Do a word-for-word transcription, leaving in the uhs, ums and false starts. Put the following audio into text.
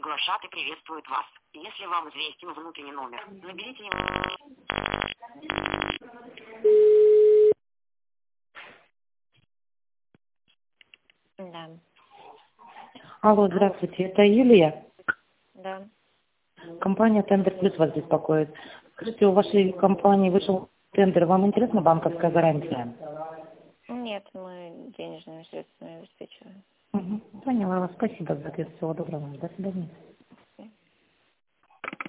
глашатай приветствует вас. Если вам известен внутренний номер, наберите его. Да. Алло, здравствуйте, это Юлия? Да. Компания Тендер Плюс вас беспокоит. Скажите, у вашей компании вышел тендер, вам интересна банковская гарантия? Нет, мы денежными средствами обеспечиваем. Угу. Поняла вас, спасибо за ответ, всего доброго, до свидания.